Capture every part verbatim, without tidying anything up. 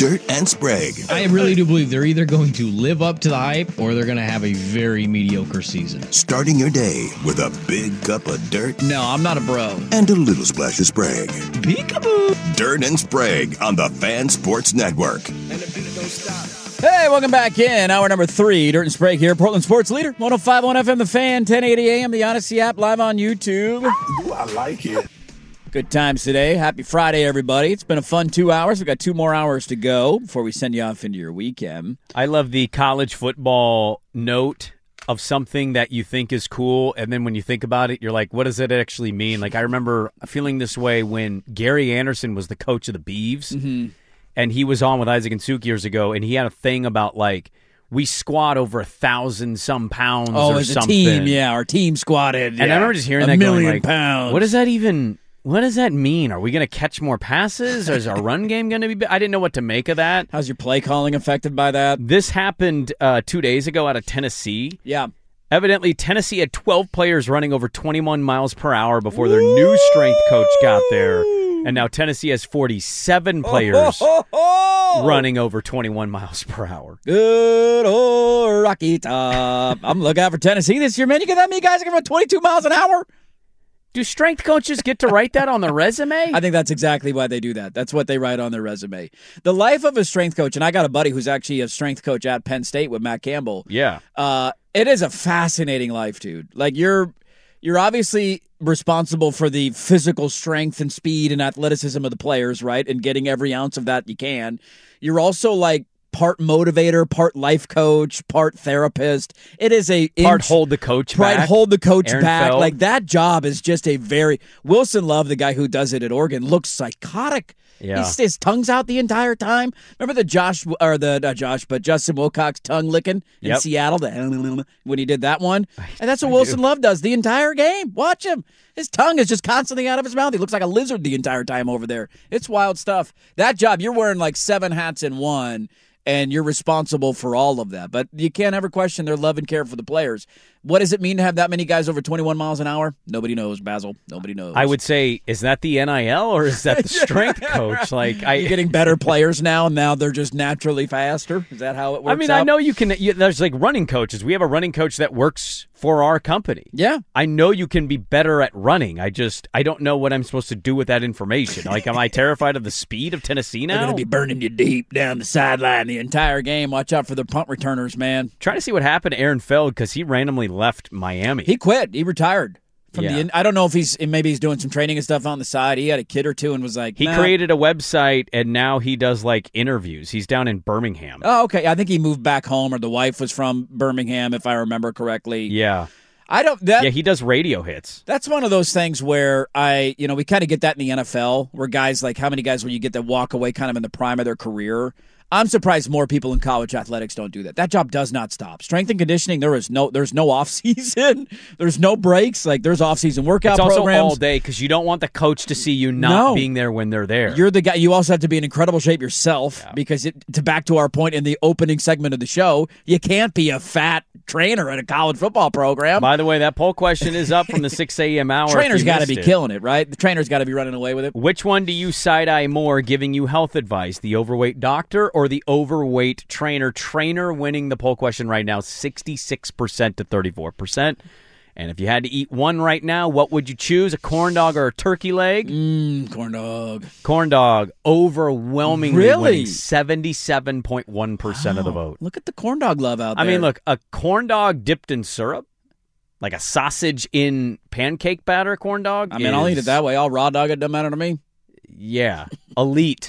Dirt and Sprague. I really do believe they're either going to live up to the hype or they're going to have a very mediocre season. Starting your day with a big cup of dirt. No, I'm not a bro. And a little splash of Sprague. Peekaboo. Dirt and Sprague on the Fan Sports Network. And the beat don't stop. Hey, welcome back in. Hour number three, Dirt and Sprague here. Portland Sports Leader, one oh five point one F M, The Fan, ten eighty A M, the Odyssey app, live on YouTube. Ooh, I like it. Good times today. Happy Friday, everybody. It's been a fun two hours. We've got two more hours to go before we send you off into your weekend. I love the college football note of something that you think is cool, and then when you think about it, you're like, what does it actually mean? Like, I remember feeling this way when Gary Anderson was the coach of the Beavs, mm-hmm. and he was on with Isaac and Suk years ago, and he had a thing about, like, we squat over a thousand some pounds oh, or as something. a team, yeah, our team squatted. And yeah. I remember just hearing a that million going, like, pounds. what does that even... What does that mean? Are we going to catch more passes? Or is our run game going to be... Be- I didn't know what to make of that. How's your play calling affected by that? This happened uh, two days ago out of Tennessee. Yeah. Evidently, Tennessee had twelve players running over twenty-one miles per hour before their Woo! new strength coach got there. And now Tennessee has forty-seven players oh, oh, oh, oh. running over twenty-one miles per hour. Good old Rocky Top. I'm looking out for Tennessee this year, man. You get that many guys that can run twenty-two miles an hour? Do strength coaches get to write that on their resume? I think that's exactly why they do that. That's what they write on their resume. The life of a strength coach, and I got a buddy who's actually a strength coach at Penn State with Matt Campbell. Yeah. Uh, it is a fascinating life, dude. Like, you're you're obviously responsible for the physical strength and speed and athleticism of the players, right? And getting every ounce of that you can. You're also, like, part motivator, part life coach, part therapist. It is a part int- hold the coach right, back. hold the coach Aaron back. Feld. Like, that job is just a very Wilson Love, the guy who does it at Oregon, looks psychotic. Yeah. He's, his tongue's out the entire time. Remember the Josh or the not Josh, but Justin Wilcox tongue licking in Yep. Seattle the, when he did that one, and that's what I Wilson do. Love does the entire game. Watch him. His tongue is just constantly out of his mouth. He looks like a lizard the entire time over there. It's wild stuff. That job, you're wearing like seven hats in one. And you're responsible for all of that. But you can't ever question their love and care for the players. What does it mean to have that many guys over twenty-one miles an hour? Nobody knows, Basil. Nobody knows. I would say, is that the N I L or is that the strength coach? Like, I, You're getting better players now, and now they're just naturally faster? Is that how it works I mean, out? I know you can. You, there's like running coaches. We have a running coach that works for our company. Yeah. I know you can be better at running. I just, I don't know what I'm supposed to do with that information. Like, am I terrified of the speed of Tennessee now? They're going to be burning you deep down the sideline the entire game. Watch out for the punt returners, man. Trying to see what happened to Aaron Feld because he randomly left Miami. He quit. He retired. From Yeah. the. I don't know if he's maybe he's doing some training and stuff on the side. He had a kid or two and was like, He nah. created a website, and now he does, like, interviews. He's down in Birmingham. Oh, okay. I think he moved back home, or the wife was from Birmingham, if I remember correctly. Yeah. I don't. That, Yeah, he does radio hits. That's one of those things where I, you know, we kind of get that in the N F L, where guys like how many guys where you get to walk away kind of in the prime of their career. I'm surprised more people in college athletics don't do that. That job does not stop. Strength and conditioning, there is no, there's no off season, there's no breaks. Like there's off season workout It's also programs all day because you don't want the coach to see you not No. being there when they're there. You're the guy. You also have to be in incredible shape yourself Yeah. because it, to back to our point in the opening segment of the show, you can't be a fat trainer at a college football program. By the way, that poll question is up from the six a.m. hour. Trainer's got to got be killing it, right? The trainer's got to be running away with it. Which one do you side-eye more giving you health advice, the overweight doctor or the overweight trainer? Trainer winning the poll question right now, sixty-six percent to thirty-four percent. And if you had to eat one right now, what would you choose, a corn dog or a turkey leg? Mmm, corn dog. Corn dog, overwhelmingly Really? winning seventy-seven point one percent of the vote. Look at the corn dog love out I there. mean, look, a corn dog dipped in syrup, like a sausage in pancake batter corn dog. I mean, I'll eat it is- that way. I'll raw dog it, doesn't matter to me. Yeah, elite.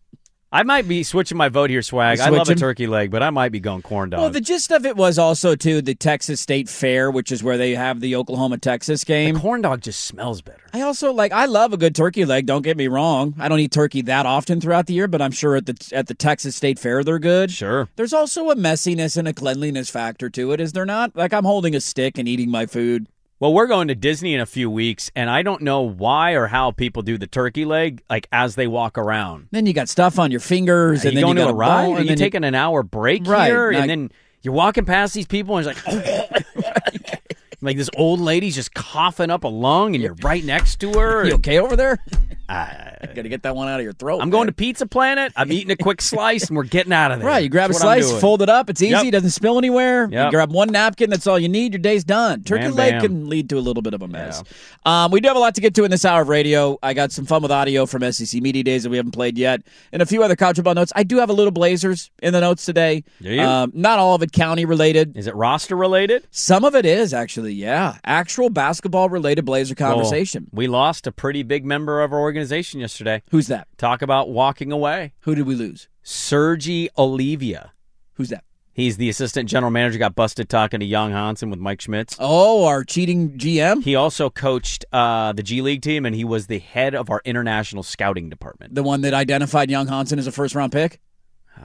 I might be switching my vote here, Swag. I love a Switching? turkey leg, but I might be going corn dog. Well, the gist of it was also, too, the Texas State Fair, which is where they have the Oklahoma-Texas game. The corn dog just smells better. I also, like, I love a good turkey leg, don't get me wrong. I don't eat turkey that often throughout the year, but I'm sure at the at the Texas State Fair they're good. Sure. There's also a messiness and a cleanliness factor to it, is there not? Like, I'm holding a stick and eating my food. Well, we're going to Disney in a few weeks, and I don't know why or how people do the turkey leg, like, as they walk around. Then you got stuff on your fingers, Are and you then going you to got a ride? bowl, Are and you then taking an hour break Right, here? like- And then you're walking past these people, and it's like, like this old lady's just coughing up a lung, and you're right next to her. You and- okay over there? I, Got to get that one out of your throat. I'm going man. to Pizza Planet. I'm eating a quick slice, and we're getting out of there. Right, you grab That's a what I'm slice, doing. fold it up. It's easy. Yep. It doesn't spill anywhere. Yep. You grab one napkin. That's all you need. Your day's done. Turkey Bam, leg bam. can lead to a little bit of a mess. Um, we do have a lot to get to in this hour of radio. I got some fun with audio from S E C Media Days that we haven't played yet, and a few other college football notes. I do have a little Blazers in the notes today. Do you? Um, not all of it county related. Is it roster related? Some of it is actually, yeah, actual basketball related Blazer conversation. Well, we lost a pretty big member of our organization yesterday. Who's that? Talk about walking away. Who did we lose? Sergi Olivia. Who's that? He's the assistant general manager, got busted talking to Young Hansen with Mike Schmitz. Oh, our cheating G M? He also coached uh, the G League team, and he was the head of our international scouting department. The one that identified Young Hansen as a first-round pick? Uh,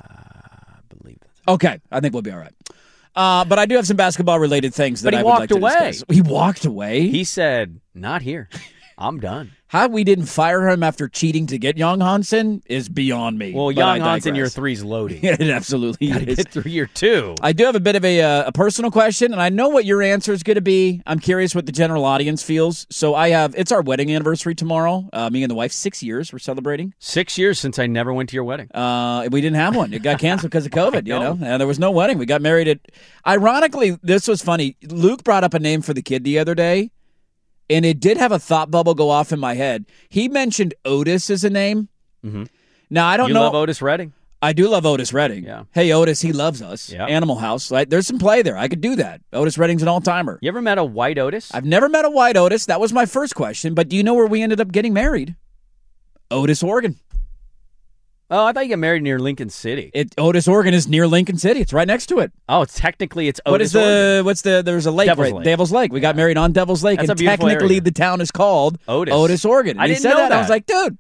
I believe that's Okay, I think we'll be all right. Uh, but I do have some basketball-related things that But he I would walked like to away. discuss. He walked away? He said, not here. I'm done. How we didn't fire him after cheating to get Young Hansen is beyond me. Well, but Young I Hansen, your digress. three's loading. It absolutely Got to is. get through year two. I do have a bit of a, uh, a personal question, and I know what your answer is going to be. I'm curious what the general audience feels. So I have, it's our wedding anniversary tomorrow. Uh, me and the wife, six years we're celebrating. Six years since I never went to your wedding. Uh, we didn't have one. It got canceled because of COVID, you know. know? And there was no wedding. We got married at, ironically, this was funny. Luke brought up a name for the kid the other day, and it did have a thought bubble go off in my head. He mentioned Otis as a name. Mhm. Now, I don't You know. love Otis Redding? I do love Otis Redding. Yeah. Hey, Otis, he loves us. Yeah. Animal House. Like, there's some play there. I could do that. Otis Redding's an all-timer. You ever met a white Otis? I've never met a white Otis. That was my first question. But do you know where we ended up getting married? Otis, Oregon. Oh, I thought you got married near Lincoln City. It, Otis, Oregon is near Lincoln City. It's right next to it. Oh, it's technically it's Otis. What is the, Oregon. what's the, there's a lake, Devil's right? Lake. Devil's Lake. We got married on Devil's Lake, That's a and beautiful technically area. the town is called Otis. Otis, Oregon. And I he didn't said know that. I was that. like, dude,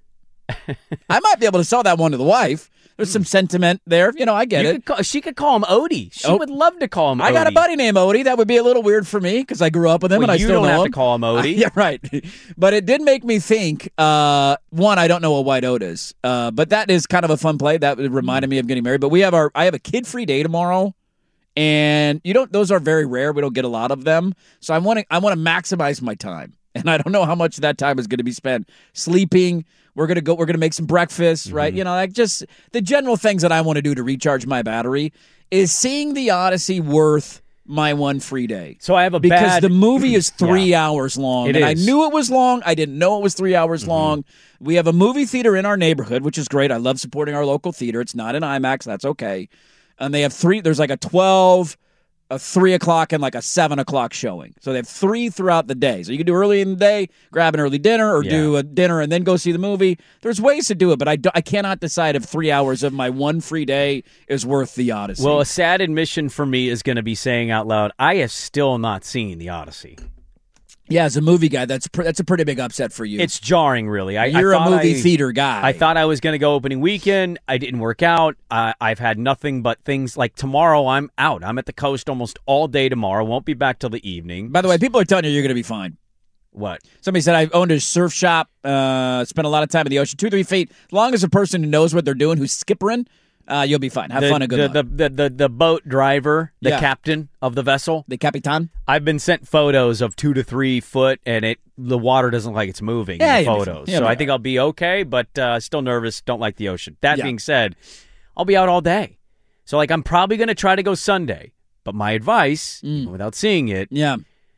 I might be able to sell that one to the wife. There's some sentiment there. You know, I get You it. could call, she could call him Odie. She Oh. would love to call him Odie. I got a buddy named Odie. That would be a little weird for me because I grew up with him Well, and I you still don't know have him. to call him Odie. Yeah, right. But it did make me think. Uh, one, I don't know what white oat is, uh, but that is kind of a fun play. That reminded me of getting married. But we have our. I have a kid-free day tomorrow, and you don't. Those are very rare. We don't get a lot of them. So I want to. I want to maximize my time, and I don't know how much of that time is going to be spent sleeping. We're gonna go. We're gonna make some breakfast, right? Mm-hmm. You know, like just the general things that I want to do to recharge my battery. Is seeing the Odyssey worth my one free day? So I have a because bad... the movie is three Yeah. hours long, It and I is. knew it was long. I didn't know it was three hours Mm-hmm. long. We have a movie theater in our neighborhood, which is great. I love supporting our local theater. It's not an IMAX, that's okay. And they have three. There's like a twelve, a three o'clock, and like a seven o'clock showing. So they have three throughout the day. So you can do early in the day, grab an early dinner, or do a dinner and then go see the movie. There's ways to do it, but I, do, I cannot decide if three hours of my one free day is worth the Odyssey. Well, a sad admission for me is going to be saying out loud, I have still not seen the Odyssey. yeah, as a movie guy, that's pr- that's a pretty big upset for you. It's jarring, really. I, You're I a thought movie I- theater guy. I thought I was going to go opening weekend. I didn't work out. I, I've had nothing but things like tomorrow I'm out. I'm at the coast almost all day tomorrow. Won't be back till the evening. By the way, people are telling you you're going to be fine. What? Somebody said I owned a surf shop, uh, spent a lot of time in the ocean, two, three feet. As long as a person who knows what they're doing, who's skippering, uh, you'll be fine. Have the, fun and good the, luck. the, the, the, the boat driver, the Yeah. captain of the vessel. The Capitan? I've been sent photos of two to three foot, and it the water doesn't look like it's moving Yeah, in the you'll be photos. fine. You'll So be I think all I'll be okay, but uh, still nervous. Don't like the ocean. That Yeah. being said, I'll be out all day. So like I'm probably going to try to go Sunday. But my advice, Mm. even without seeing it, Yeah.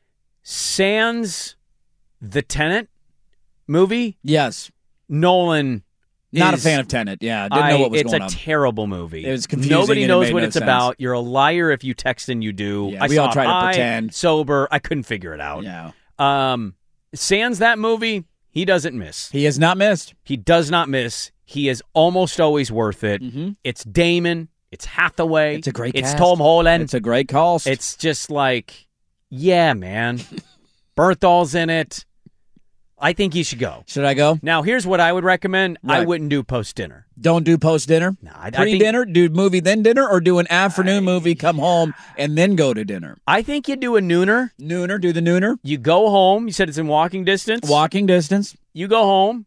sans the Tenet movie, Yes. Nolan. Not a is- fan of Tenet. Yeah. Didn't know I- what was it's going a on. terrible movie. It was confusing Nobody and it knows made what no it's sense. about. You're a liar if you text and you do. Yeah, I we saw all try it to high, pretend. sober. I couldn't figure it out. Yeah. Um, sans that movie, he doesn't miss. He has not missed. He does not miss. He is almost always worth it. Mm-hmm. It's Damon. It's Hathaway. It's a great It's cast. Tom Holland. It's a great call. It's just like, yeah, man. Berthol's in it. I think he should go. Should I go? Now, here's what I would recommend. I Right. wouldn't do post-dinner. Don't do post dinner. No, I, I Pre think, dinner, do movie then dinner, or do an afternoon movie, come home, and then go to dinner. I think you do a nooner. Nooner, do the nooner. You go home. You said it's in walking distance. Walking distance. You go home.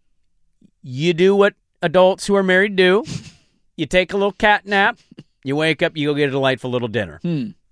You do what adults who are married do. You take a little cat nap. You wake up. You go get a delightful little dinner. Hmm.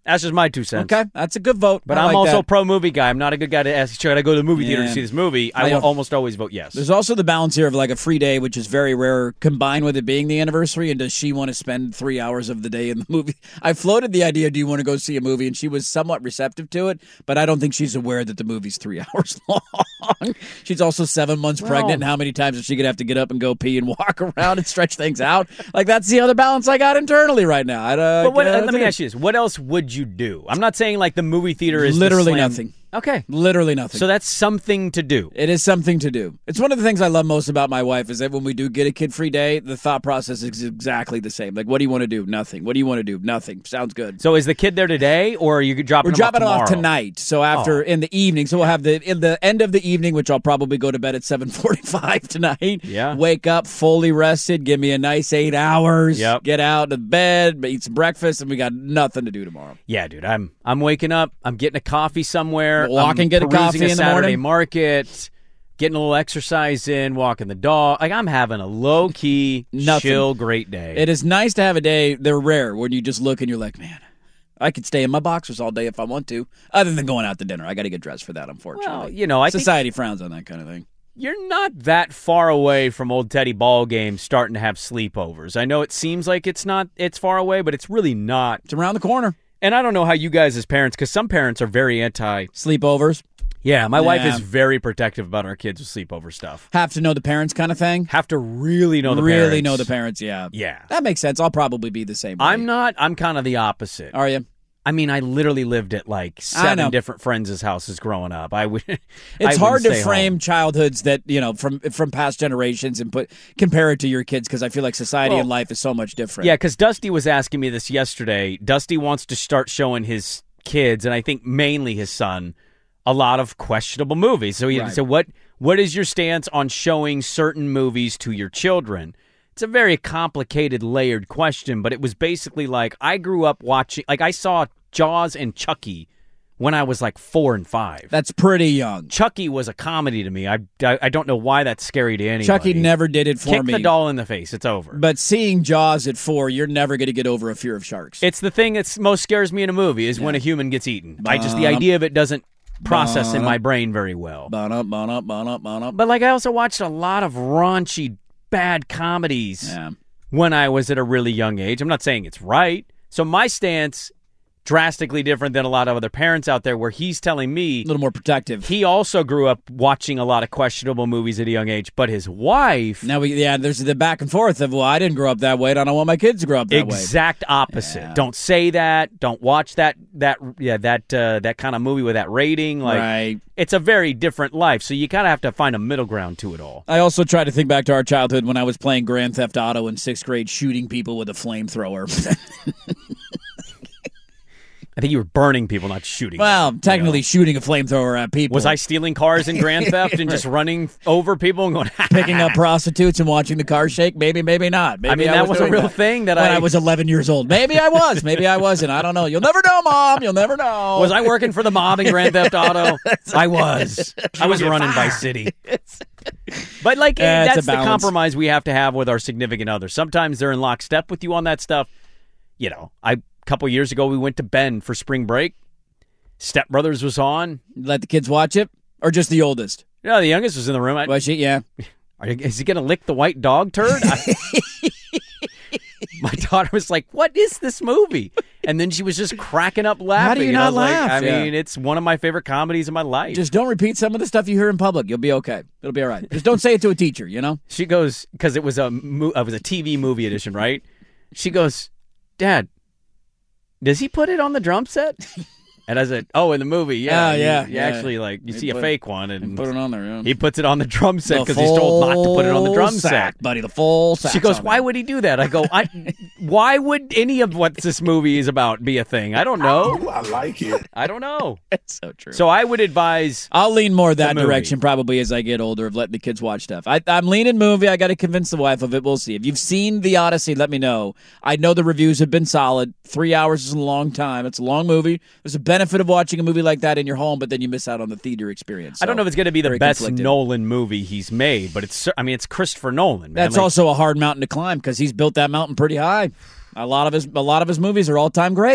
That's just my two cents. Okay, that's a good vote. But I I'm like also that. a pro-movie guy. I'm not a good guy to ask, should I go to the movie theater Yeah. to see this movie? I, I will don't- almost always vote yes. There's also the balance here of like a free day, which is very rare, combined with it being the anniversary. And does she want to spend three hours of the day in the movie? I floated the idea, do you want to go see a movie? And she was somewhat receptive to it, but I don't think she's aware that the movie's three hours long. She's also seven months Well- pregnant, and how many times is she going to have to get up and go pee and walk around and stretch things out? Like, that's the other balance I got internally right now. I, uh, But what, uh, let me ask you this. What else would you do? I'm not saying like the movie theater is the Literally slam- nothing. Okay. Literally nothing. So that's something to do. It is something to do. It's one of the things I love most about my wife is that when we do get a kid-free day, the thought process is exactly the same. Like, what do you want to do? Nothing. What do you want to do? Nothing. Sounds good. So is the kid there today, or are you dropping We're him dropping it off off tomorrow? tonight. So after Oh. in the evening, so we'll have the in the end of the evening, which I'll probably go to bed at seven forty-five tonight. Yeah. Wake up fully rested, give me a nice eight hours. Yep. Get out of bed, eat some breakfast, and we got nothing to do tomorrow. Yeah, dude. I'm I'm waking up. I'm getting a coffee somewhere. Walk I'm and get a perusing coffee a in the Saturday morning. market. Getting a little exercise in, walking the dog. Like I'm having a low key, Nothing. chill, great day. It is nice to have a day. They're rare when you just look and you're like, man, I could stay in my boxers all day if I want to, other than going out to dinner. I got to get dressed for that, unfortunately. Well, you know, I think Society frowns on that kind of thing. you're not that far away from old Teddy ball games starting to have sleepovers. I know it seems like it's not. It's far away, but it's really not. It's around the corner. And I don't know how you guys as parents, because some parents are very anti. Sleepovers. Yeah, my wife Yeah. is very protective about our kids with sleepover stuff. Have to know the parents kind of thing. Have to really know the really parents. know the parents, yeah. Yeah. That makes sense. I'll probably be the same way. I'm not. I'm kind of the opposite. Are you? I mean, I literally lived at like seven know. different friends' houses growing up. I would. It's I hard wouldn't to stay frame home. childhoods that, you know, from from past generations and put compare it to your kids because I feel like society Well, and life is so much different. Yeah, because Dusty was asking me this yesterday. Dusty wants to start showing his kids, and I think mainly his son, a lot of questionable movies. So he Right. said, "What what is your stance on showing certain movies to your children?" It's a very complicated, layered question, but it was basically like I grew up watching, like I saw Jaws and Chucky when I was like four and five. That's pretty young. Chucky was a comedy to me. I, I, I don't know why that's scary to anybody. Chucky never did it for Kick me. the doll in the face. It's over. But seeing Jaws at four, you're never going to get over a fear of sharks. It's the thing that most scares me in a movie is when a human gets eaten. I just the Bum. idea of it doesn't process in Bum. my brain very well. Bon up, bon up, bon up, bon up. But like I also watched a lot of raunchy, bad comedies Yeah. when I was at a really young age. I'm not saying it's right. So my stance drastically different than a lot of other parents out there where he's telling me A little more protective. he also grew up watching a lot of questionable movies at a young age, but his wife Now we yeah, there's the back and forth of well, I didn't grow up that way, and I don't want my kids to grow up that way. exact opposite. Yeah. Don't say that. Don't watch that that yeah, that uh, that kind of movie with that rating. Like Right. it's a very different life. So you kind of have to find a middle ground to it all. I also try to think back to our childhood when I was playing Grand Theft Auto in sixth grade, shooting people with a flamethrower. I think you were burning people, not shooting well, them, technically you know? shooting a flamethrower at people. Was I stealing cars in Grand Theft and just running over people and going, picking up prostitutes and watching the car shake? Maybe, maybe not. Maybe I mean, that was a doing real that thing that when I- I was eleven years old. Maybe I was. Maybe I wasn't. I don't know. You'll never know, Mom. You'll never know. Was I working for the mob in Grand Theft Auto? I was. I was running Vice City. But like Yeah, it's a that's the balance. compromise we have to have with our significant others. Sometimes they're in lockstep with you on that stuff. You know, I a couple years ago we went to Bend for spring break. Step Brothers was on. Let the kids watch it, or just the oldest? No, the youngest was in the room. I, Was she? Yeah. Are you, is he going to lick the white dog turd? I- my daughter was like, "What is this movie?" And then she was just cracking up laughing. do you and I not was like, laugh? I Yeah. mean, it's one of my favorite comedies in my life. Just don't repeat some of the stuff you hear in public. You'll be okay. It'll be all right. Just don't say it to a teacher. You know. She goes, because it was a mo- it was a T V movie edition, right? She goes, "Dad, does he put it on the drum set?" And I said, "Oh, in the movie, yeah, Oh, you- yeah, You, yeah. actually like you He see a put- fake one, and Put it on there. Yeah. he puts it on the drum set The because he's told not to put it on the drum full set." sack, buddy. The full sack. She goes, "Why would he do that?" I go, "I, why would any of what this movie is about be a thing? I don't know. Ooh, I like it. I don't know." It's so true. So I would advise. I'll lean more that The movie. direction probably as I get older of letting the kids watch stuff. I, I'm leaning movie. I got to convince the wife of it. We'll see. If you've seen The Odyssey, let me know. I know the reviews have been solid. Three hours is a long time. It's a long movie. There's a benefit of watching a movie like that in your home, but then you miss out on the theater experience. I don't So, know if it's going to be the very best conflicted. Nolan movie he's made, but it's. I mean, it's Christopher Nolan. Man. That's Like, also a hard mountain to climb because he's built that mountain pretty high. A lot of his a lot of his movies are all time greats.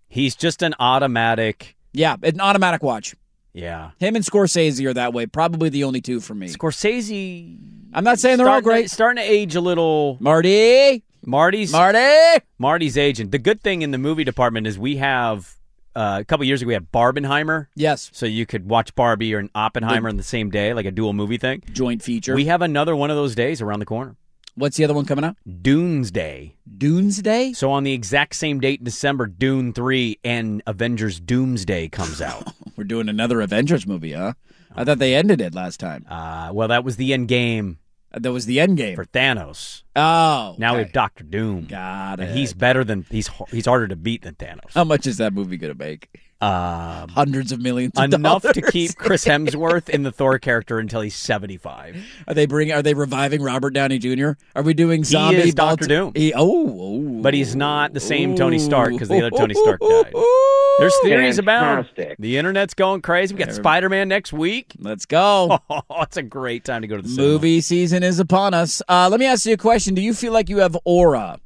He's just an automatic. Yeah, an automatic watch. Yeah. Him and Scorsese are that way. Probably the only two for me. Scorsese. I'm not saying they're all starting great. To, starting to age a little. Marty. Marty's Marty. Marty's aging. The good thing in the movie department is we have uh, a couple years ago we had Barbenheimer. Yes. So you could watch Barbie or an Oppenheimer in the same day, like a dual movie thing. Joint feature. We have another one of those days around the corner. What's the other one coming out? Doomsday. Doomsday? So on the exact same date in December, Dune three and Avengers Doomsday comes out. We're doing another Avengers movie, huh? I thought they ended it last time. Uh, well, that was the end game Uh, that was the end game. for Thanos. Oh. Now we okay. have Doctor Doom. Got it. And he's better than he's he's harder to beat than Thanos. How much is that movie going to make? Um, Hundreds of millions of enough dollars. to keep Chris Hemsworth in the Thor character until he's seventy-five. Are they bringing? Are they reviving Robert Downey Junior? Are we doing zombie? is Doctor Balti- Doom. He, oh, oh, But he's not the same Tony Stark because the other Ooh. Tony Stark died. There's theories about Fantastic. the internet's going crazy. We got Spider-Man next week. Let's go. Oh, it's a great time to go to the cinema. Movie season is upon us. Uh, let me ask you a question. Do you feel like you have aura?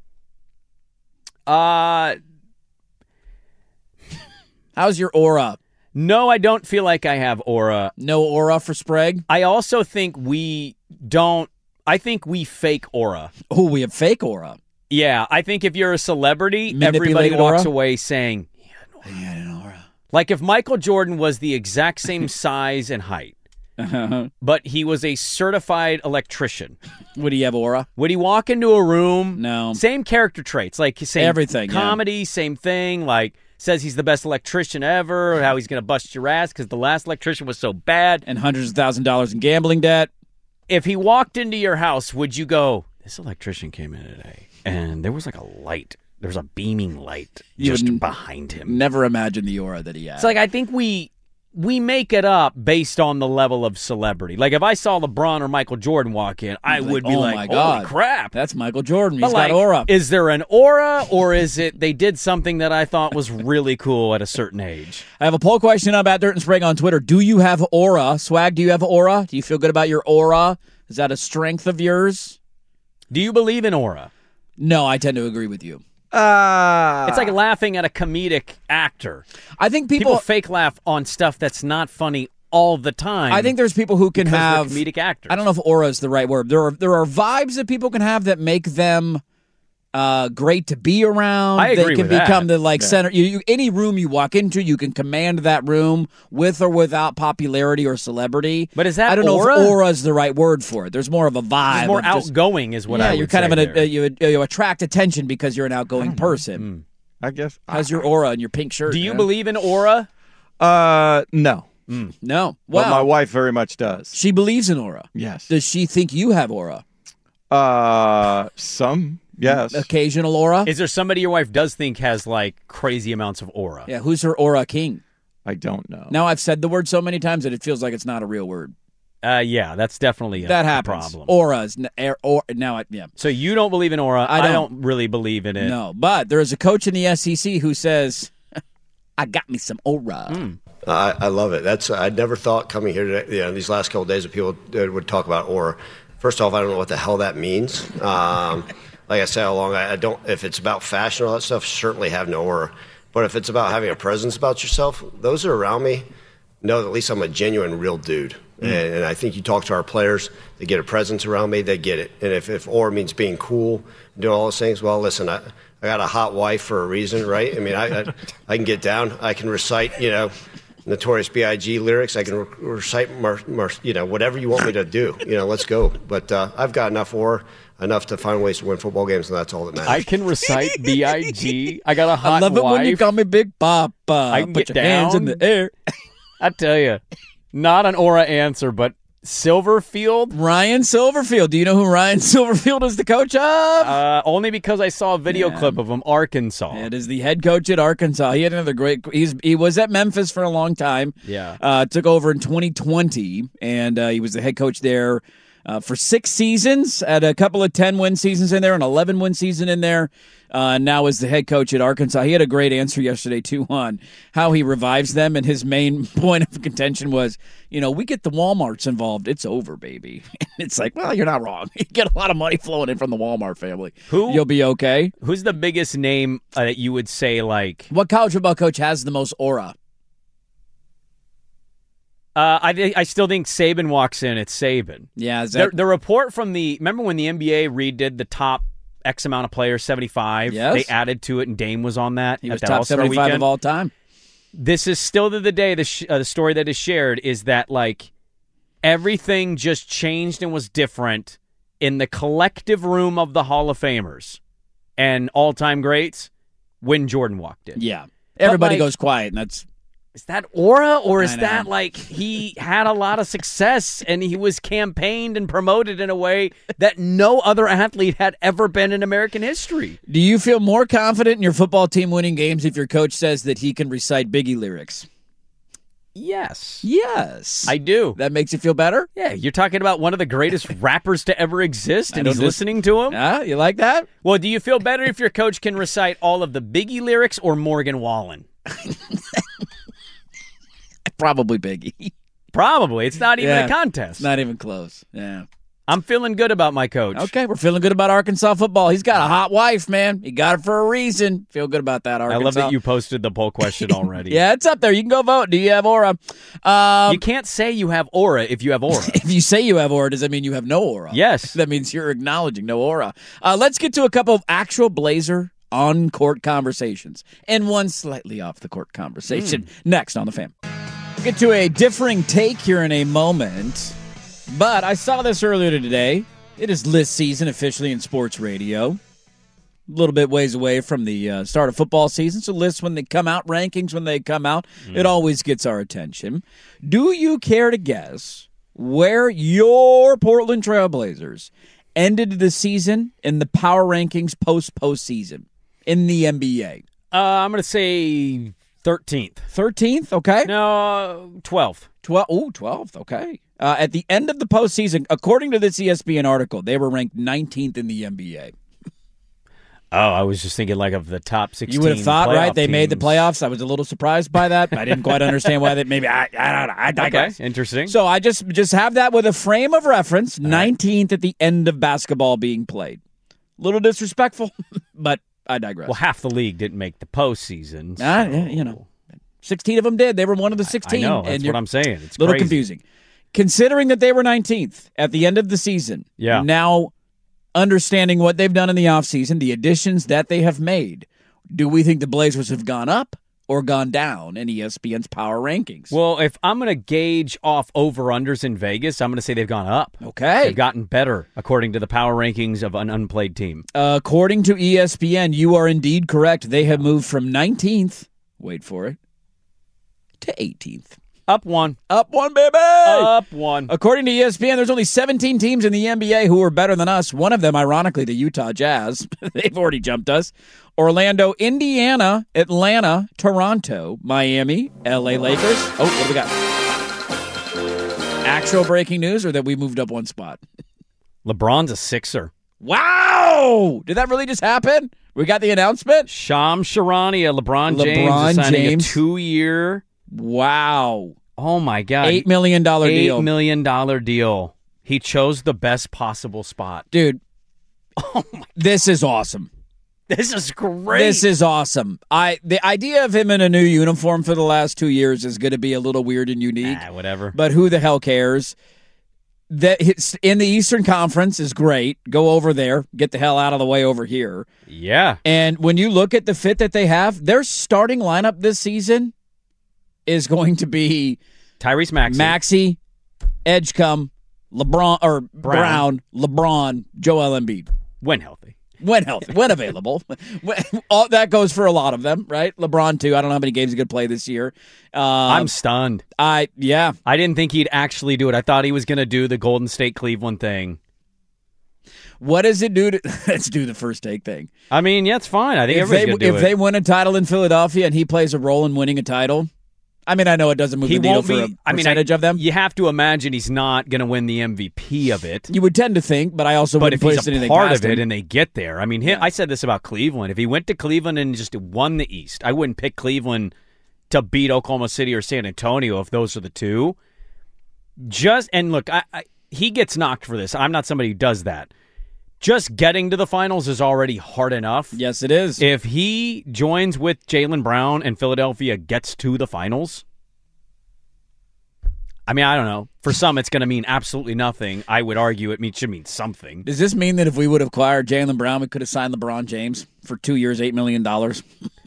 Uh, How's your aura? no, I don't feel like I have aura. No aura for Sprague? I also think we don't. I think we fake aura. Oh, we have fake aura. Yeah, I think if you're a celebrity, Manipulated everybody walks aura? away saying, Yeah, an aura. like if Michael Jordan was the exact same size and height, but he was a certified electrician, Would he have aura? would he walk into a room? No. Same character traits, like same Everything, yeah. comedy, same thing. Like says he's the best electrician ever, or how he's going to bust your ass because the last electrician was so bad. And hundreds of thousand dollars in gambling debt. If he walked into your house, would you go, this electrician came in today, and there was like a light. There was a beaming light You just would behind him. Never imagine the aura that he has. It's like I think we we make it up based on the level of celebrity. Like if I saw LeBron or Michael Jordan walk in, I Like, would be oh like, my holy God. crap. That's Michael Jordan. But He's like, got aura. is there an aura, or is it they did something that I thought was really cool at a certain age? I have a poll question up at Dirt and Sprague on Twitter. Do you have aura? Swag, do you have aura? Do you feel good about your aura? Is that a strength of yours? Do you believe in aura? No, I tend to agree with you. Uh, It's like laughing at a comedic actor. I think People, people. fake laugh on stuff that's not funny all the time. I think there's people who can because have they're comedic actors. I don't know if aura is the right word. There are there are vibes that people can have that make them uh, great to be around. I agree They can with become that. the like center. You, you, any room you walk into, you can command that room with or without popularity or celebrity. But is that I don't aura? know if aura is the right word for it. There's more of a vibe. It's more of just- outgoing is what yeah, I would you're kind say of an, there. uh, you you attract attention because you're an outgoing person. I guess. How's your aura and your pink shirt? Do you man? believe in aura? Uh, no. No. Well, Well, my wife very much does. she believes in aura. Yes. Does she think you have aura? Uh, some. Yes. Occasional aura? Is there somebody your wife does think has like crazy amounts of aura? Yeah, who's her aura king? I don't know. Now I've said the word so many times that it feels like it's not a real word. Uh, yeah, that's definitely a, that a happens. problem. Auras, n- air- or now, I, yeah, So you don't believe in aura. I I don't. don't, really believe in it. no. But there is a coach in the S E C who says, "I got me some aura." Hmm. I, I love it. That's I never thought coming here today, you know, these last couple of days that people uh, would talk about aura. First off, I don't know what the hell that means. Um, like I said all along, I, I don't. If it's about fashion or all that stuff, certainly have no aura. But if it's about having a presence about yourself, those that are around me know that at least I'm a genuine, real dude. Mm. And, and I think you talk to our players, they get a presence around me, they get it. And if, if aura means being cool, doing all those things, well, listen, I, I got a hot wife for a reason, right? I mean, I, I, I can get down, I can recite, you know, Notorious B I G lyrics. I can re- recite, mar- mar- you know, whatever you want me to do. You know, let's go. But uh, I've got enough aura, enough to find ways to win football games, and that's all that matters. I can recite B I G. I got a hot I love it wife. when you call me Big Papa. I can Put get your hands in down. the air. I tell you, not an aura answer, but Silverfield. Ryan Silverfield. Do you know who Ryan Silverfield is the coach of? Uh, only because I saw a video Yeah. clip of him, Arkansas. It is the head coach at Arkansas. He had another great. He's he was at Memphis for a long time. Yeah. Uh, took over in twenty twenty, and uh, he was the head coach there. uh, for six seasons, had a couple of ten-win seasons in there, an eleven-win season in there. Uh, now is the head coach at Arkansas. He had a great answer yesterday, too, on how he revives them, and his main point of contention was, you know, we get the Walmarts involved. It's over, baby. It's like, well, you're not wrong. You get a lot of money flowing in from the Walmart family. Who? You'll be okay. Who's the biggest name uh, that you would say, like... What college football coach has the most aura? Uh, I th- I still think Saban walks in. It's Saban. Yeah, is that... The, the report from the... Remember when the N B A redid the top X amount of players, seventy-five? Yes. They added to it, and Dame was on that. He at was that top All-Star seventy-five weekend. of all time. This is still to the day, the, sh- uh, the story that is shared is that, like, everything just changed and was different in the collective room of the Hall of Famers and all-time greats when Jordan walked in. Yeah. Everybody like, goes quiet, and that's... Is that aura, or is I know. that like he had a lot of success and he was campaigned and promoted in a way that no other athlete had ever been in American history? Do you feel more confident in your football team winning games if your coach says that he can recite Biggie lyrics? Yes. Yes. I do. That makes you feel better? Yeah, you're talking about one of the greatest rappers to ever exist, I and don't he's dis- listening to him? Ah, you like that? Well, do you feel better if your coach can recite all of the Biggie lyrics or Morgan Wallen? Probably Biggie. Probably. It's not even Yeah. a contest. Not even close. Yeah. I'm feeling good about my coach. Okay, we're feeling good about Arkansas football. He's got a hot wife, man. He got it for a reason. Feel good about that, Arkansas. I love that you posted the poll question already. Yeah, it's up there. You can go vote. Do you have aura? Um, You can't say you have aura if you have aura. if you say you have aura, does that mean you have no aura? Yes. That means you're acknowledging no aura. Uh, let's get to a couple of actual Blazer on-court conversations and one slightly off-the-court conversation next on The Fan. Get to a differing take here in a moment, but I saw this earlier today. It is list season officially in sports radio. A little bit ways away from the uh, start of football season, so lists when they come out, rankings when they come out, it always gets our attention. Do you care to guess where your Portland Trailblazers ended the season in the power rankings post-postseason in the N B A? Uh, I'm going to say thirteenth. thirteenth, okay. No, twelfth. twelve, ooh, twelfth, okay. Uh, at the end of the postseason, according to this E S P N article, they were ranked nineteenth in the N B A. Oh, I was just thinking like of the top sixteen. You would have thought, right? playoff They made the teams. playoffs. I was a little surprised by that. I didn't quite understand why they maybe I I don't know. I digress. Okay, interesting. So I just just have that with a frame of reference. nineteenth at the end of basketball being played. A little disrespectful, but I digress. Well, half the league didn't make the postseason. So. Ah, yeah, you know, sixteen of them did. They were one of the sixteen. I know. That's and what you're- I'm saying. It's a little crazy. confusing. Considering that they were nineteenth at the end of the season, Yeah. now understanding what they've done in the offseason, the additions that they have made, do we think the Blazers have gone up or gone down in E S P N's power rankings? Well, if I'm going to gauge off over-unders in Vegas, I'm going to say they've gone up. Okay. They've gotten better, according to the power rankings of an unplayed team. Uh, according to E S P N, you are indeed correct. They have moved from nineteenth, wait for it, to eighteenth. Up one. Up one, baby! Up one. According to E S P N, there's only seventeen teams in the N B A who are better than us. One of them, ironically, the Utah Jazz. They've already jumped us. Orlando, Indiana, Atlanta, Toronto, Miami, L A Lakers. Oh, what do we got? Actual breaking news, or that we moved up one spot? LeBron's a Sixer. Wow! Did that really just happen? We got the announcement? Shams Charania, LeBron, LeBron James, is signing James. a two-year. Wow. Oh my God! Eight million dollar Eight deal. million dollar deal. He chose the best possible spot. Dude, Oh my! this is awesome. This is great. This is awesome. I the idea of him in a new uniform for the last two years is going to be a little weird and unique. ah, whatever. But who the hell cares? That hits in the Eastern Conference is great. Go over there, get the hell out of the way over here. Yeah. And when you look at the fit that they have, their starting lineup this season is going to be Tyrese Maxey. Maxey, Edgecombe, LeBron or Brown, LeBron, Joel Embiid. when healthy. When healthy, when available. When- all that goes for a lot of them, right? LeBron too. I don't know how many games he could play this year. Um, I'm stunned. I yeah. I didn't think he'd actually do it. I thought he was going to do the Golden State Cleveland thing. What does it do to let's do the first take thing? I mean, yeah, it's fine. I think If everybody's they going to do if it. they win a title in Philadelphia and he plays a role in winning a title, I mean, I know it doesn't move He the needle won't for be. a I mean, percentage I, of them. You have to imagine he's not going to win the M V P of it. You would tend to think, but I also But wouldn't if place he's a anything part past of it him. and they get there, I mean, he, I said this about Cleveland. If he went to Cleveland and just won the East, I wouldn't pick Cleveland to beat Oklahoma City or San Antonio if those are the two. Just and look, I, I, he gets knocked for this. I'm not somebody who does that. Just getting to the finals is already hard enough. Yes, it is. If he joins with Jaylen Brown and Philadelphia gets to the finals, I mean, I don't know. For some, it's going to mean absolutely nothing. I would argue it mean, should mean something. Does this mean that if we would have acquired Jaylen Brown, we could have signed LeBron James for two years, eight million dollars?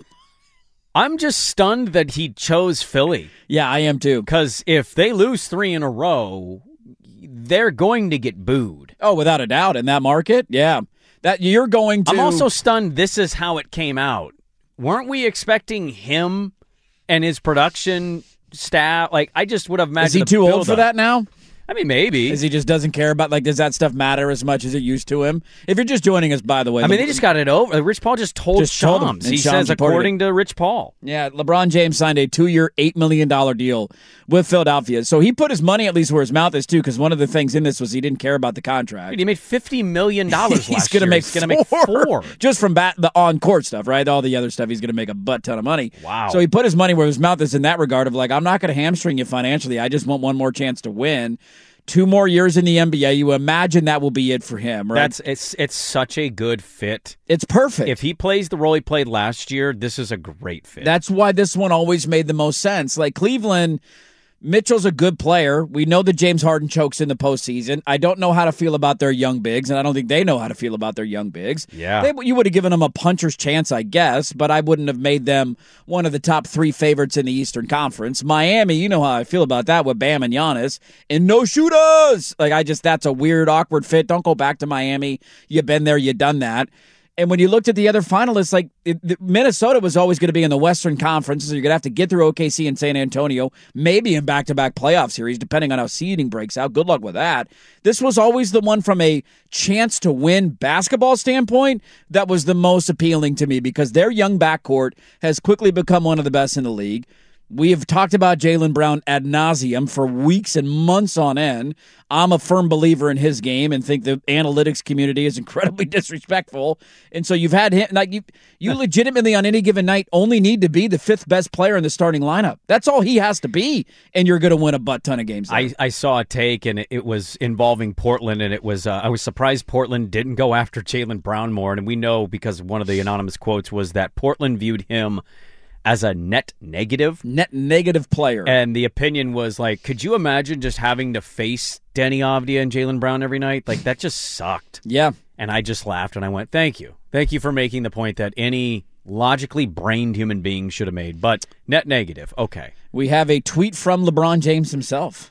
I'm just stunned that he chose Philly. Yeah, I am too. Because if they lose three in a row, they're going to get booed. Oh, without a doubt, in that market, yeah. That you're going to. I'm also stunned this is how it came out. Weren't we expecting him and his production staff? Like, I just would have imagined. Is he the too old build-up. for that now? I mean, maybe. Is he just doesn't care about, like, does that stuff matter as much as it used to him? If you're just joining us, by the way. I mean, Le- they just got it over. Rich Paul just told Just told him, Shams. and He Shams says, reported according to Rich Paul. Yeah, LeBron James signed a two-year, eight million dollars deal with Philadelphia. So he put his money at least where his mouth is, too, because one of the things in this was he didn't care about the contract. He made fifty million dollars last He's going to year. make He's going to make four. Just from bat, the on-court stuff, right? All the other stuff, he's going to make a butt ton of money. Wow. So he put his money where his mouth is in that regard of, like, I'm not going to hamstring you financially. I just want one more chance to win. Two more years in the N B A. You imagine that will be it for him, right? That's it's it's such a good fit. It's perfect. If he plays the role he played last year, this is a great fit. That's why this one always made the most sense. Like Cleveland, Mitchell's a good player. We know that James Harden chokes in the postseason. I don't know how to feel about their young bigs, and I don't think they know how to feel about their young bigs. Yeah. They, you would have given them a puncher's chance, I guess, but I wouldn't have made them one of the top three favorites in the Eastern Conference. Miami, you know how I feel about that with Bam and Giannis. And no shooters! Like, I just, that's a weird, awkward fit. Don't go back to Miami. You've been there, you've done that. And when you looked at the other finalists, like it, the, Minnesota was always going to be in the Western Conference, so you're going to have to get through O K C and San Antonio, maybe in back-to-back playoff series, depending on how seeding breaks out. Good luck with that. This was always the one from a chance to win basketball standpoint that was the most appealing to me because their young backcourt has quickly become one of the best in the league. We have talked about Jaylen Brown ad nauseum for weeks and months on end. I'm a firm believer in his game and think the analytics community is incredibly disrespectful. And so you've had him, like you, you legitimately on any given night only need to be the fifth best player in the starting lineup. That's all he has to be, and you're going to win a butt ton of games there. I, I saw a take, and it, it was involving Portland, and it was uh, I was surprised Portland didn't go after Jaylen Brown more. And we know because one of the anonymous quotes was that Portland viewed him as a net negative. Net negative player. And the opinion was like, could you imagine just having to face Denny Avdia and Jaylen Brown every night? Like, that just sucked. Yeah. And I just laughed and I went, thank you. Thank you for making the point that any logically brained human being should have made. But net negative, okay. We have a tweet from LeBron James himself.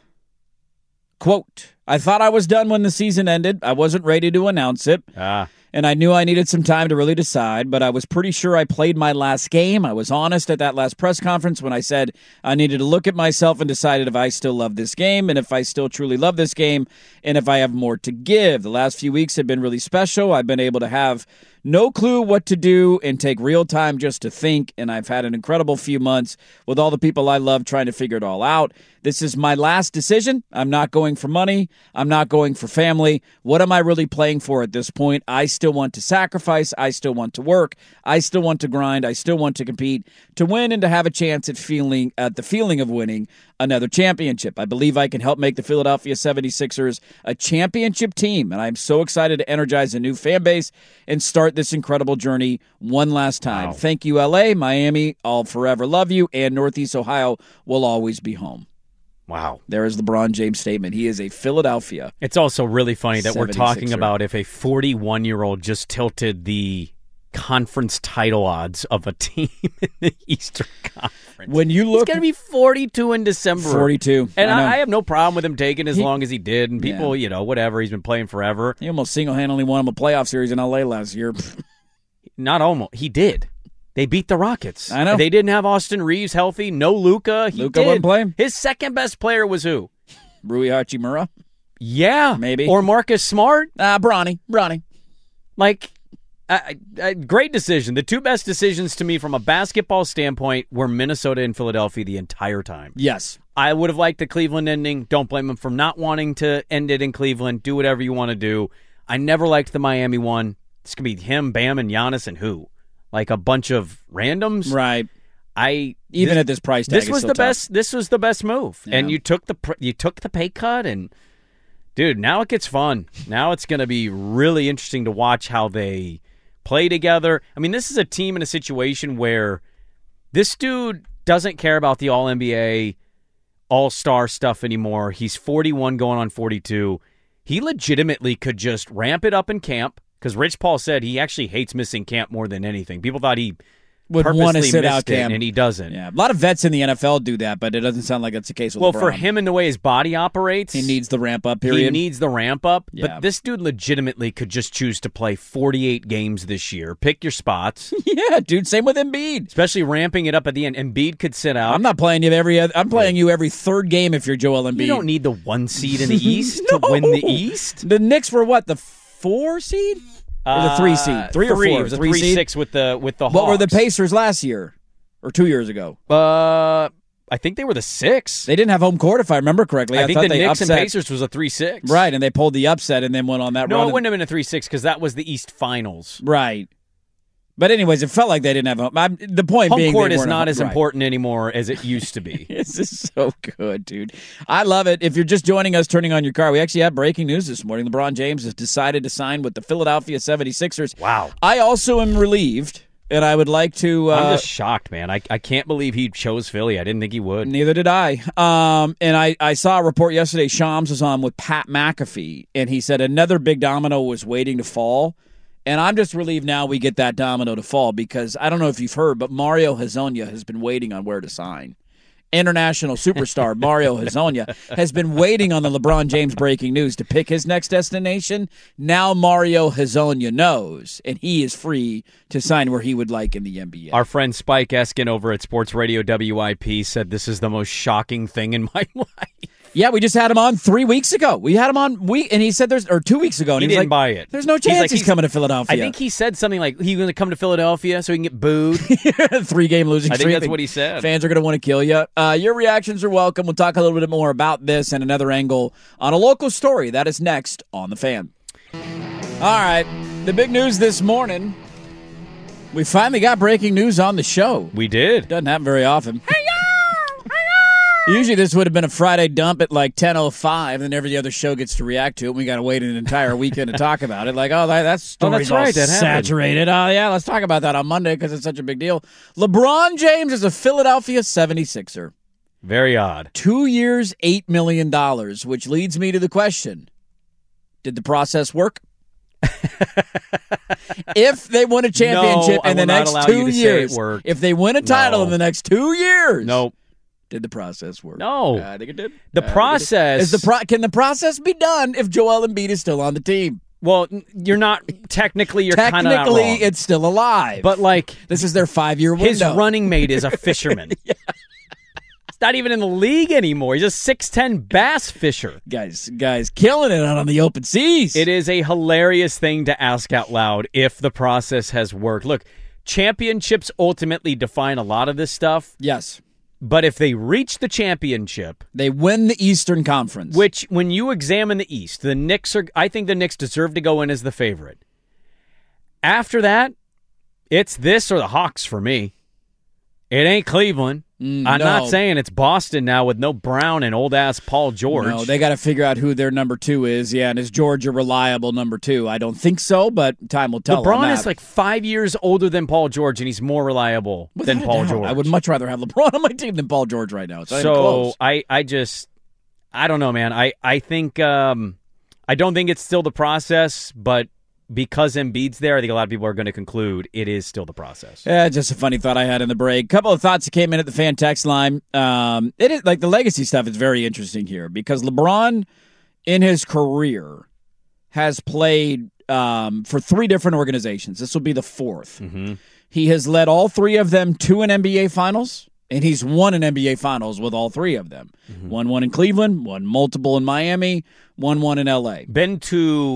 Quote, I thought I was done when the season ended. I wasn't ready to announce it. Ah. And I knew I needed some time to really decide, but I was pretty sure I played my last game. I was honest at that last press conference when I said I needed to look at myself and decided if I still love this game and if I still truly love this game and if I have more to give. The last few weeks have been really special. I've been able to have no clue what to do and take real time just to think, and I've had an incredible few months with all the people I love trying to figure it all out. This is my last decision. I'm not going for money. I'm not going for family. What am I really playing for at this point? I still want to sacrifice. I still want to work. I still want to grind. I still want to compete, to win and to have a chance at feeling at the feeling of winning another championship. I believe I can help make the Philadelphia seventy-sixers a championship team, and I'm so excited to energize a new fan base and start this incredible journey one last time. Wow. Thank you, L A, Miami, I'll forever love you, and Northeast Ohio will always be home. Wow. There is LeBron James' statement. He is a Philadelphia. It's also really funny that we're talking seventy-sixer. about if a forty-one-year-old just tilted the conference title odds of a team in the Eastern Conference. When you look, He's going to be forty-two in December. forty-two. And I know. I, I have no problem with him taking as He- long as he did. And people, Yeah. you know, whatever. He's been playing forever. He almost single-handedly won him a playoff series in L A last year. Not almost. He did. They beat the Rockets. I know. They didn't have Austin Reeves healthy. No Luka. He Luka did. wasn't playing. His second best player was who? Rui Hachimura? Yeah. Maybe. Or Marcus Smart. Ah, Bronny. Bronny. Like, Uh, uh, great decision. The two best decisions to me from a basketball standpoint were Minnesota and Philadelphia the entire time. Yes. I would have liked the Cleveland ending. Don't blame them for not wanting to end it in Cleveland. Do whatever you want to do. I never liked the Miami one. It's going to be him, Bam, and Giannis, and who? Like a bunch of randoms? Right. I Even this, at this price tag, this it's was still the tough. best. This was the best move, Yeah. and you took the pr- you took the pay cut, and dude, now it gets fun. Now it's going to be really interesting to watch how they play together. I mean, this is a team in a situation where this dude doesn't care about the All N B A, All-Star stuff anymore. He's forty-one going on forty-two. He legitimately could just ramp it up in camp, because Rich Paul said he actually hates missing camp more than anything. People thought he Would purposely want to sit missed out it, camp. and he doesn't. Yeah, a lot of vets in the N F L do that, but it doesn't sound like that's the case with Well, LeBron. for him and the way his body operates, he needs the ramp up period. He needs the ramp up, Yeah. but this dude legitimately could just choose to play forty-eight games this year. Pick your spots, yeah, dude. Same with Embiid. especially ramping it up at the end. Embiid could sit out. I'm not playing you every. Other, I'm playing you every third game if you're Joel Embiid. You don't need the one seed in the East No. to win the East. The Knicks were what, the four seed or the three seed? Uh, Three or four? It was a three three seed. six with the with the Hawks. What were the Pacers last year or two years ago? Uh, I think they were the six. They didn't have home court, if I remember correctly. I, I, think thought the they Knicks upset, and Pacers was a three six. right? And they pulled the upset and then went on that No, run. it wouldn't have been a three six because that was the East Finals. Right. But anyways, it felt like they didn't have home. I'm, the point Home being, court they is weren't not home- as right. important anymore as it used to be. This is so good, dude. I love it. If you're just joining us, turning on your car, we actually have breaking news this morning. LeBron James has decided to sign with the Philadelphia seventy-sixers. Wow. I also am relieved, and I would like to... Uh, I'm just shocked, man. I, I can't believe he chose Philly. I didn't think he would. Neither did I. Um, and I, I saw a report yesterday. Shams was on with Pat McAfee, and he said another big domino was waiting to fall. And I'm just relieved now we get that domino to fall, because I don't know if you've heard, but Mario Hezonja has been waiting on where to sign. International superstar Mario Hezonja has been waiting on the LeBron James breaking news to pick his next destination. Now Mario Hezonja knows, and he is free to sign where he would like in the N B A. Our friend Spike Eskin over at Sports Radio W I P said this is the most shocking thing in my life. Yeah, we just had him on three weeks ago. We had him on week, and he said there's or two weeks ago, and He he, was didn't like, buy it. There's no He's chance like, he's, he's- coming to Philadelphia. I think he said something like he's going to come to Philadelphia so he can get booed. three game losing I think streak. that's what he said. Fans are going to want to kill you. Uh, your reactions are welcome. We'll talk a little bit more about this and another angle on a local story. That is next on The Fan. All right, the big news this morning. We finally got breaking news on the show. We did. Doesn't happen very often. Usually this would have been a Friday dump at like ten oh five, and then every other show gets to react to it. We got to wait an entire weekend to talk about it. Like, oh, that, that story's all right, that happened. saturated. Oh, yeah, let's talk about that on Monday because it's such a big deal. LeBron James is a Philadelphia seventy-sixer. Very odd. Two years, eight million dollars, which leads me to the question, did the process work? If they win a championship No, I in the will not next allow two you to say years, it worked. if they win a title No. in the next two years, Nope. did the process work? No. I think it did. The I think it did. process- is the pro- can the process be done if Joel Embiid is still on the team? Well, n- you're not technically. You're kind of not Technically, wrong. it's still alive. But like this is their five-year window. his running mate is a fisherman. He's not even in the league anymore. He's a six ten bass fisher. guys, guys, killing it out on the open seas. It is a hilarious thing to ask out loud if the process has worked. Look, championships ultimately define a lot of this stuff, Yes, but if they reach the championship, they win the Eastern Conference. which when you examine the East, the Knicks are I think the Knicks deserve to go in as the favorite. After that, it's this or the Hawks for me. It ain't Cleveland. Mm, I'm no. not saying it's Boston now with no Brown and old-ass Paul George. No, they got to figure out who their number two is. Yeah, and is George a reliable number two? I don't think so, but time will tell. on LeBron that. is like five years older than Paul George, and he's more reliable than Without a Paul doubt. George. I would much rather have LeBron on my team than Paul George right now. It's not even so close. I, I just, I don't know, man. I, I think, um, I don't think it's still the process, but because Embiid's there, I think a lot of people are going to conclude it is still the process. Yeah, just a funny thought I had in the break. Couple of thoughts that came in at the fan text line. Um, it is like the legacy stuff is very interesting here because LeBron, in his career, has played um, for three different organizations. This will be the fourth. Mm-hmm. He has led all three of them to an N B A Finals, and he's won an N B A Finals with all three of them. Mm-hmm. Won one in Cleveland, won multiple in Miami, won one in L A. Been to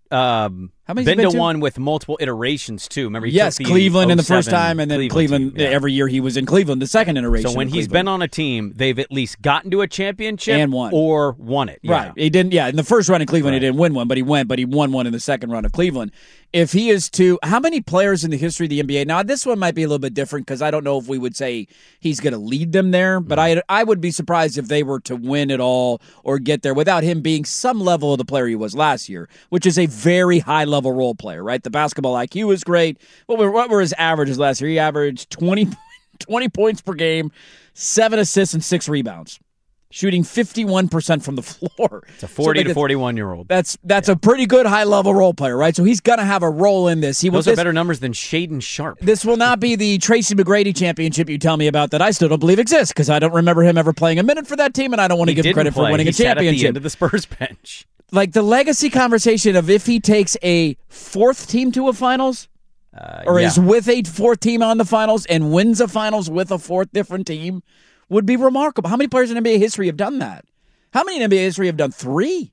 um, How many's he been, been to to? one with multiple iterations too. Remember, he Yes, took the Cleveland in the oh seven first time, and then Cleveland, Cleveland team, yeah. every year he was in Cleveland, the second iteration. So when of he's Cleveland. been on a team, they've at least gotten to a championship And won. or won it. Yeah. Right. He didn't, yeah, in the first run in Cleveland, Right. he didn't win one, but he went, but he won one in the second run of Cleveland. If he is to, how many players in the history of the N B A? Now, this one might be a little bit different because I don't know if we would say he's going to lead them there, but I, I would be surprised if they were to win it all or get there without him being some level of the player he was last year, which is a very high level role player, right? The basketball I Q is great. What were, what were his averages last year? He averaged twenty, twenty points per game, seven assists, and six rebounds. Shooting fifty-one percent from the floor. It's a forty So, like, to forty-one-year-old. That's that's a pretty good high-level role player, right? So he's going to have a role in this. He will, Those are this, better numbers than Shaden Sharp. this will not be the Tracy McGrady championship you tell me about that I still don't believe exists because I don't remember him ever playing a minute for that team, and I don't want to He give him didn't credit play. for winning he a sat at the championship. end of the Spurs bench. Like the legacy conversation of if he takes a fourth team to a finals, Uh, or yeah. is with a fourth team on the finals and wins a finals with a fourth different team, would be remarkable. How many players in N B A history have done that? How many in N B A history have done three?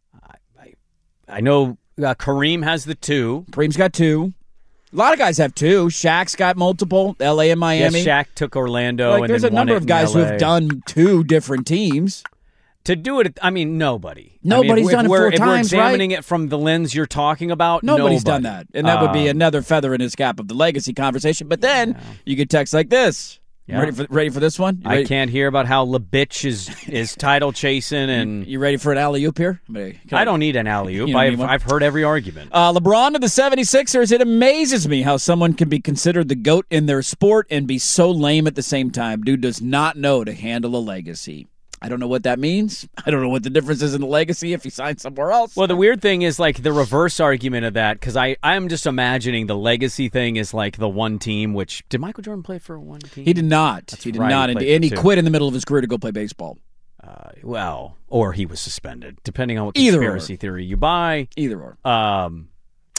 I know uh, Kareem has the two. Kareem's got two. A lot of guys have two. Shaq's got multiple. L A and Miami. Yes, Shaq took Orlando. Like, and there's then a won number it of in guys who L A. have done two different teams. To do it, I mean, nobody. Nobody's I mean, if, done it if we're, four if times, we're right? examining it from the lens you're talking about, Nobody's nobody. done that. And that would be Um, another feather in his cap of the legacy conversation. But then you get texts like this. Yeah. Ready for ready for this one? You I ready, can't hear about how LeBitch is is title chasing, and You ready for an alley-oop here? Can I don't need an alley oop. You don't need I've one? I've heard every argument. Uh, LeBron to the seventy-sixers, it amazes me how someone can be considered the GOAT in their sport and be so lame at the same time. Dude does not know to handle a legacy. I don't know what that means. I don't know what the difference is in the legacy if he signs somewhere else. Well, the weird thing is like the reverse argument of that, because I I'm just imagining the legacy thing is like the one team. Which did Michael Jordan play for a one team? He did not. he did right, not. he And, played and he for two. quit in the middle of his career to go play baseball. Uh, well, or he was suspended, depending on what Either conspiracy or. theory you buy. Either or. Um,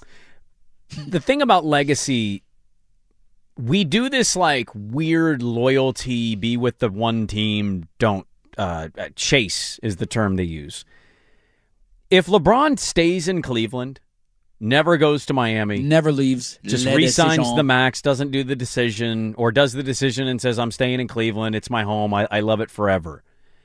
the thing about legacy, we do this like weird loyalty, be with the one team, don't uh, chase is the term they use. If LeBron stays in Cleveland, never goes to Miami, Never leaves. just Le re-signs decision. the max, doesn't do the decision, or does the decision and says, I'm staying in Cleveland, it's my home, I, I love it forever.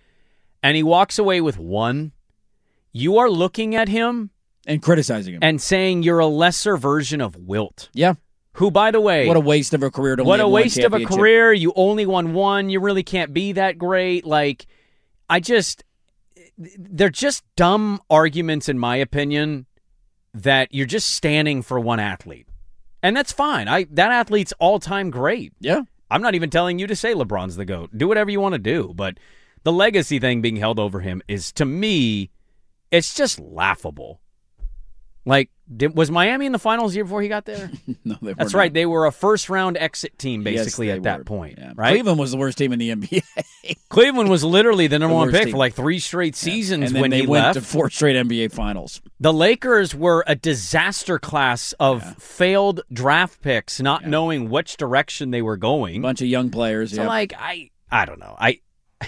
And he walks away with one, you are looking at him And criticizing him. and saying you're a lesser version of Wilt, yeah. who, by the way, What a waste of a career to what only a have one waste of a championship. career. You only won one. You really can't be that great. Like, I just, they're just dumb arguments, in my opinion, that you're just standing for one athlete. And that's fine. I That athlete's all-time great. Yeah. I'm not even telling you to say LeBron's the GOAT. Do whatever you want to do. But the legacy thing being held over him is, to me, it's just laughable. Like, did, was Miami in the finals the year before he got there? No, they were That's not. right. They were a first-round exit team, basically, Yes, they at that were. point. Yeah. Right? Cleveland was the worst team in the N B A. Cleveland was literally the number The one worst pick team. for like three straight seasons and then when they he went left. to four straight N B A finals. The Lakers were a disaster class of failed draft picks, not knowing which direction they were going. A bunch of young players. So, yeah. like, I, I don't know. I,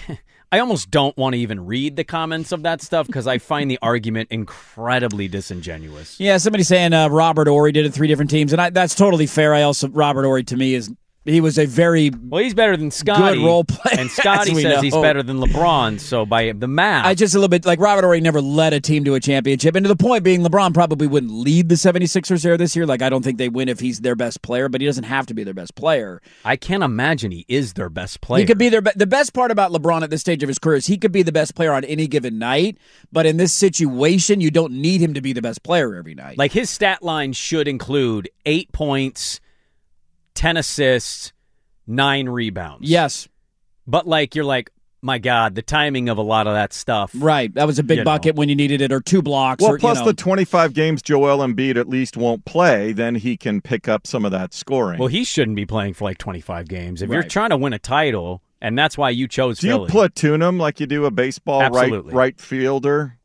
I almost don't want to even read the comments of that stuff because I find the argument incredibly disingenuous. Yeah, somebody saying uh, Robert Horry did it three different teams, and I, that's totally fair. I also Robert Horry to me is he was a very Well, he's better than Scotty. Good role player, And Scotty as we says know. he's better than LeBron. So by the math, I just a little bit like Robert Horry never led a team to a championship, and to the point being LeBron probably wouldn't lead the seventy-sixers there this year. Like I don't think they win if he's their best player, but he doesn't have to be their best player. I can't imagine he is their best player. He could be their be- the best part about LeBron at this stage of his career is he could be the best player on any given night, but in this situation, you don't need him to be the best player every night. Like his stat line should include eight points, ten assists, nine rebounds. yes, But like you're like, my God, the timing of a lot of that stuff. right. That was a big You bucket know. when you needed it, or two blocks. Well, or, plus you know. the twenty-five games Joel Embiid at least won't play, then he can pick up some of that scoring. Well, he shouldn't be playing for like twenty-five games. If you're Right. trying to win a title, and that's why you chose do Philly. you platoon him like you do a baseball right Absolutely. right fielder?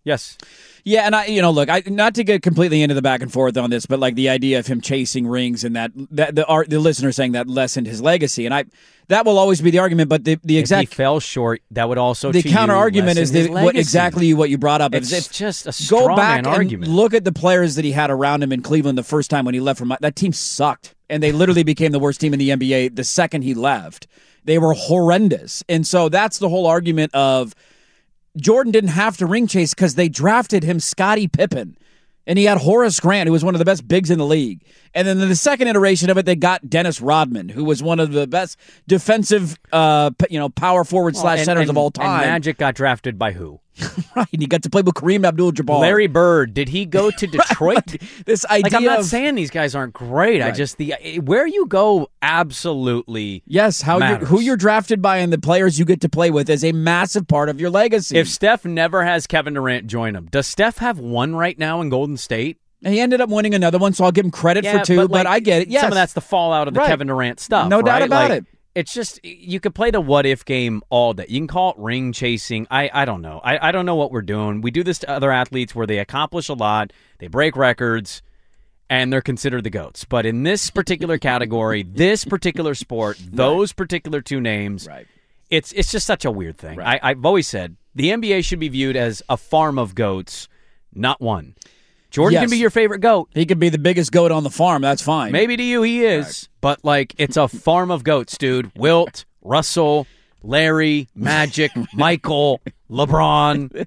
Yes. Yeah, and I, you know, look, I not to get completely into the back and forth on this, but like the idea of him chasing rings and that that the art, the listener saying that lessened his legacy, and I that will always be the argument. But the the exact if he fell short, that would also the to counter you argument is lessen the, his what legacy. exactly what you brought up. It's If- just a go straw back man and argument. look at the players that he had around him in Cleveland the first time when he left from that team sucked, and they literally became the worst team in the N B A the second he left. They were horrendous, and so that's the whole argument of Jordan didn't have to ring chase because they drafted him Scottie Pippen. And he had Horace Grant, who was one of the best bigs in the league. And then in the second iteration of it, they got Dennis Rodman, who was one of the best defensive, uh, p- you know, power forward Well, slash and- centers and- of all time. And Magic got drafted by who? Right, and he got to play with Kareem Abdul-Jabbar. Larry Bird. Did he go to Detroit? This idea Like, I'm not of saying these guys aren't great. I Right. just the where you go absolutely. yes, how you matters. who you're drafted by and the players you get to play with is a massive part of your legacy. If Steph never has Kevin Durant join him, does Steph have one right now in Golden State? And he ended up winning another one, so I'll give him credit Yeah, for two. But, like, I get it. Yes, some of that's the fallout of the Right. Kevin Durant stuff. No doubt right? about Like, it. It's just you could play the what if game all day. You can call it ring chasing. I, I don't know. I, I don't know what we're doing. We do this to other athletes where they accomplish a lot, they break records, and they're considered the GOATs. But in this particular category, this particular sport, those particular two names, Right. it's it's just such a weird thing. Right. I, I've always said the N B A should be viewed as a farm of GOATs, not one. Jordan Yes. can be your favorite GOAT. he could be the biggest goat on the farm. That's fine. Maybe to you he is, but like it's a farm of goats, dude. Wilt, Russell, Larry, Magic, Michael, LeBron,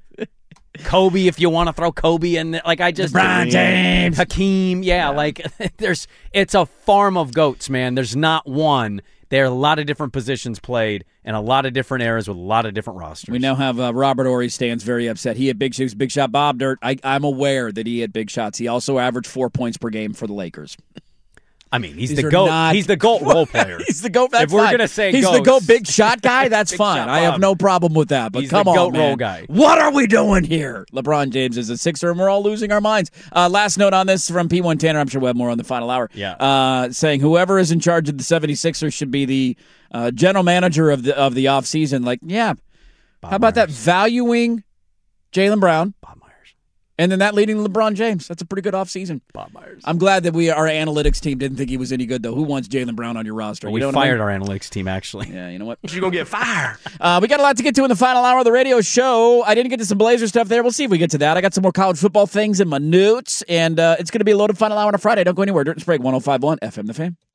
Kobe. If you want to throw Kobe in there, like I just LeBron James. Hakeem, yeah, like there's it's a farm of goats, man. There's not one. There are a lot of different positions played and a lot of different eras with a lot of different rosters. We now have uh, Robert Ory stands very upset. He had big shoes, big shot. Bob Dirt, I, I'm aware that he had big shots. He also averaged four points per game for the Lakers. I mean, he's These the are goat. not- He's the goat role player. He's the GOAT. That's If we're fine. gonna say he's the goats. GOAT big shot guy, that's Big fine. shot I have Bob. no problem with that. But He's come the on, GOAT man. role guy. What are we doing here? LeBron James is a Sixer, and we're all losing our minds. Uh, last note on this from P one Tanner. I'm sure we'll have more on the final hour. Yeah. Uh, saying whoever is in charge of the 76ers should be the uh, general manager of the of the offseason. Like, yeah. How about that? Valuing Jaylen Brown. Bob Myers. And then that leading LeBron James. That's a pretty good offseason. Bob Myers. I'm glad that we our analytics team didn't think he was any good, though. Who wants Jaylen Brown on your roster? we You know what I fired mean? our analytics team, actually. Yeah, you know what? You're going to get fired. Uh, we got a lot to get to in the final hour of the radio show. I didn't get to some Blazer stuff there. We'll see if we get to that. I got some more college football things in my notes, and uh, it's going to be a loaded final hour on a Friday. Don't go anywhere. Dirt and Sprague, one oh five point one F M The Fan.